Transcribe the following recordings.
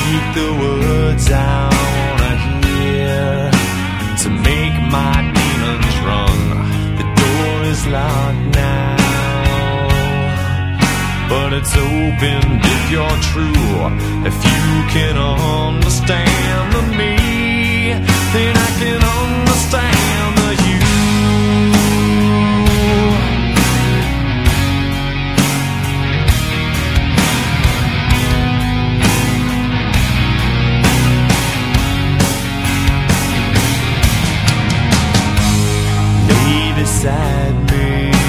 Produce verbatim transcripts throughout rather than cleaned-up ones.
speak the words I wanna hear to make my demons run. The door is locked now, but it's open if you're true. If you can understand the me, then I can understand the you. Lay beside me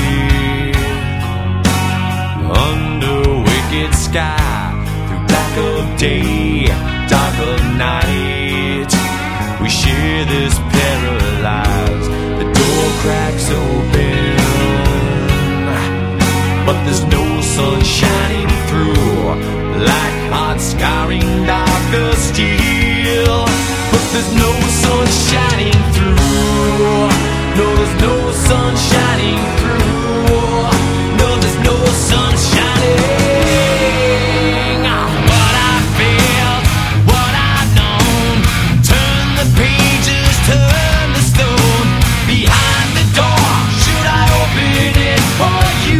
under wicked sky, through black of day, dark of night. We share this paralyzed. The door cracks open, but there's no sun shining through, like hot scarring darker steel. But there's no sun shining through. No, there's no sun shining through. No, there's no sun shining. What I felt, what I've known. Turn the pages, turn the stone. Behind the door, should I open it for you?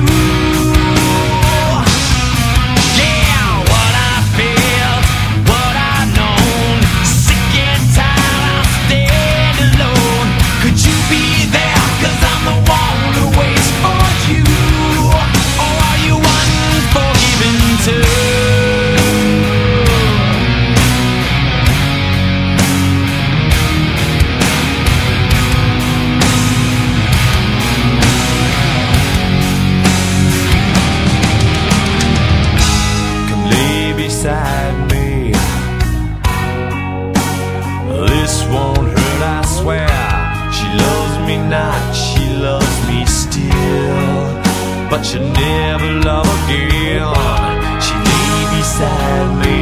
Yeah, what I felt, what I've known. Sick and tired, I'll stand alone. Could you be there? 'Cause I'm the one who waits for you. Or are you unforgiven too? Come lay beside me. This won't hurt, I swear. She loves me not, she loves me still, but she'll never love again. She lay beside me,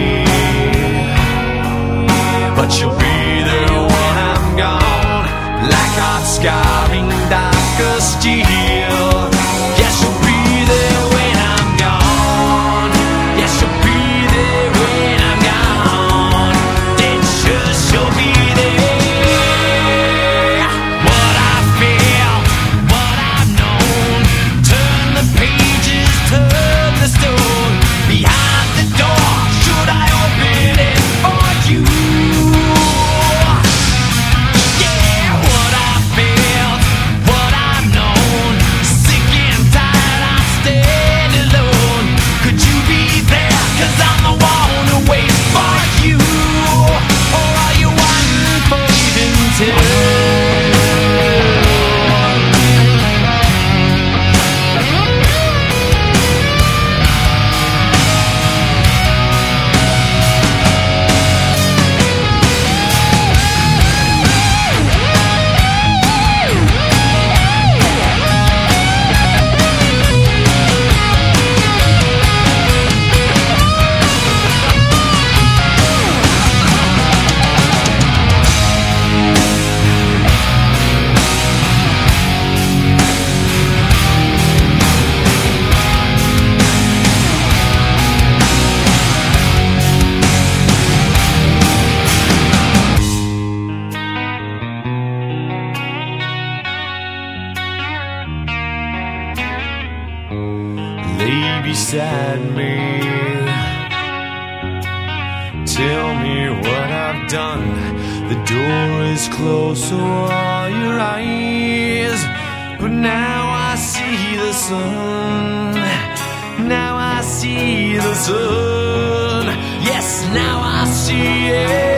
but she'll be there when I'm gone, like hot scarring darker steel. Yeah, she'll be there when I'm gone. Yeah, she'll be there when I'm gone. Then sure she'll be there. What I feel, what I've known. Turn the pages, turn the stone. Behind the door, should I open it for you? Yeah, what I feel, what I've known. Sick and tired, I stand alone. Could you be there? 'Cause I'm the one who waits for you. Or are you unforgiven too? Lay beside me. Tell me what I've done. The door is closed, so are your eyes. But now I see the sun. Now I see the sun. Yes, now I see it.